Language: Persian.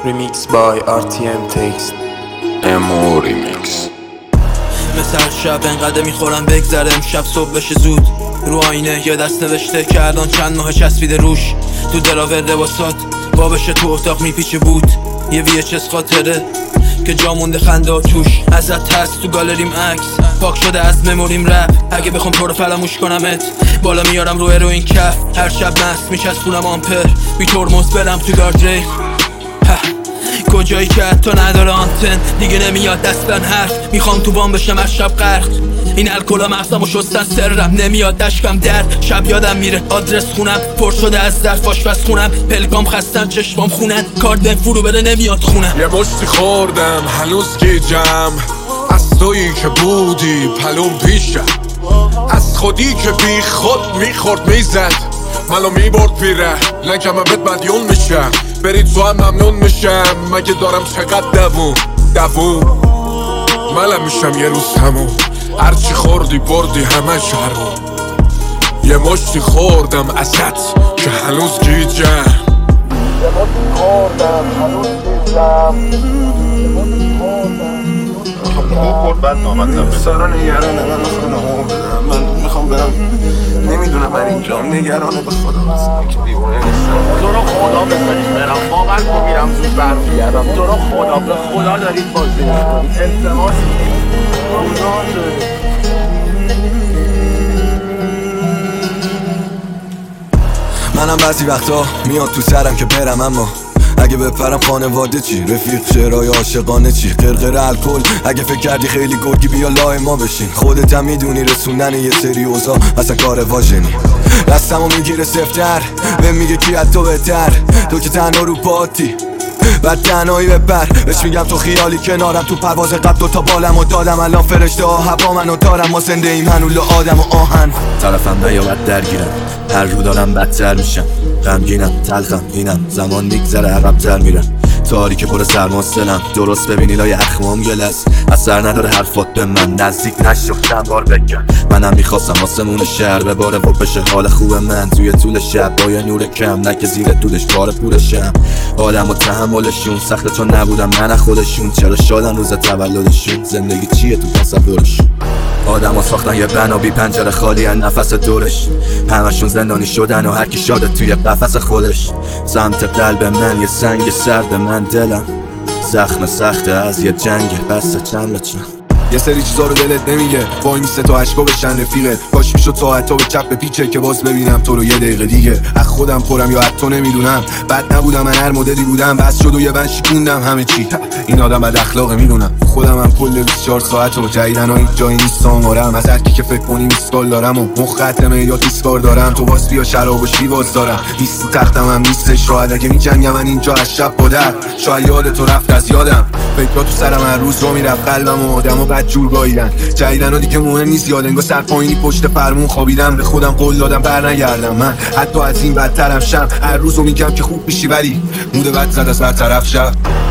Remix by RTM Text امو ریمیکس. مثل هر شب انقدر میخورم بگذره امشب صبح بشه زود. رو آینه یه دست نوشته که الان چند ماه چسبیده روش. تو دراور لباسات وا بشه تو اتاق میپیچه بود. یه VHS خاطره که جا مونده خنده و توش. ازت هست تو گالریم عکس پاک شده از مموریم رپ. اگه بخوام تو رو فراموش کنمت بالا میارم رو هروئین کف. هر شب مست میچسبونم آمپر بی ترمز برم تو گاردریل. کجایی که حتی نداره آنتن دیگه نمیاد دستن حرف. میخوام تو بام بشم هر شب غرق. این الکلا مغزمو شستن سرم نمیاد دشکم درد. شب یادم میره آدرس خونم پر شده از ظرف آشپز خونم. پلکام خستن چشمام خونن کارت بهم فرو بره نمیاد خونم. یه مشتی خوردم هنوز گیجم از تویی که بودی پلوم پیشم. از خودی که بی خود میخورد میزد منو میبرد پیره لنگم بهت مدیون میشم. برید تو هم ممنون میشم مگه دارم چقدر دوون منم میشم یه روز همون. هرچی خوردی بردی همه شهرون. یه مشتی خوردم ازت که هنوز گیجم. یه مشتی خوردم هنوز خوب برد بعد نامدم سارا نگرانه من خونه هم بدم. من میخوام برم نمیدونم من اینجا نگرانه به خدا که دیوانه نیستم. تو رو خدا بذارید برم باور کن میرم زود برمیگردم. تو رو خدا به خدا دارید بازی میکنید التماس منم بعضی وقتا میاد تو سرم که برم اما اگه بپرم خانواده چی؟ رفیق شعرهای عاشقانه چی؟ قرقر الکل اگه فکر کردی خیلی گرگی بیا لای ما بشین. خودت هم میدونی رسوندن یه سری اوضاع اصلا کار واژنی. دستمو میگیره سفتر بهم میگه کی از تو بهتر. تو که تنها رو پاتی بعد تنهایی ببر. بهش میگم تو خیالی کنارم تو پرواز قبل دوتا بالم و دادم. الان فرشته ها هوا منو دارم ما زنده ایم هنوز آدم و آهن. طرفم نیامد درگیرم هر رو دارم بدتر میشم. غمگینم تلخم اینم زمان میگذره عقب‌تر میرم. تاریک پر سرماست دلم درست ببینی لای اخمام گلس. اثر نداره حرفات به من نزدیک نشو چند بار بگم. منم میخواستم آسمون شهر بباره و بشه حال خوب من توی طول شب با یه نور کم نه که زیر دودش بار پورشم. آدم و تحملشون سخته چون نبودم من خودشون. چرا شادن روز تولدشون زندگی چیه تو تصورشون. آدم ها ساختن یه بنا بی پنجره خالی از نفس دورش. همشون زندانی شدن و هر کی شاده توی قفس خودش. سمت قلب من یه سنگ سرد من دلم زخم سخته از یه جنگ بسته چند چند. یه سری چیزا رو دلت نمیگه وای میسته تا عشقا بشن رفیقت. کاش میشد ساعت تا به چپ پیچه که باز ببینم تو رو یه دقیقه دیگه. از خودم پرم یا حتی نمیدونم بد نبودم من هر مدلی بودم. بس شد و یه بند شکوندم همه چی. این آدم بد اخلاقه میدونم خودم هم کل 24 ساعت و جدیدن ها هیچ جایی نیست آمارم. از هر کی که فکر کنی میسکال دارم و مخ ختمه یا دیسکار دارم. تو باز بیا شراب و شیواز دارم نیست تو تختم هم نیستش. شاید اگه میجنگم من اینجا از شب بودر. شاید یاد تو رفت از یادم فکرها تو سرم هر روز رو میرفت قلبم و آدم و بد جور گاییدن. جدیدن ها دیگه مهم نیست یاد انگار سر پایینی پشت فرمون خوابیدم. به خودم قول دادم بر نگردم من حتی از این بدترم شم. هر روزو میگم که خوب میشی ولی مود بد زد از برطرف شب.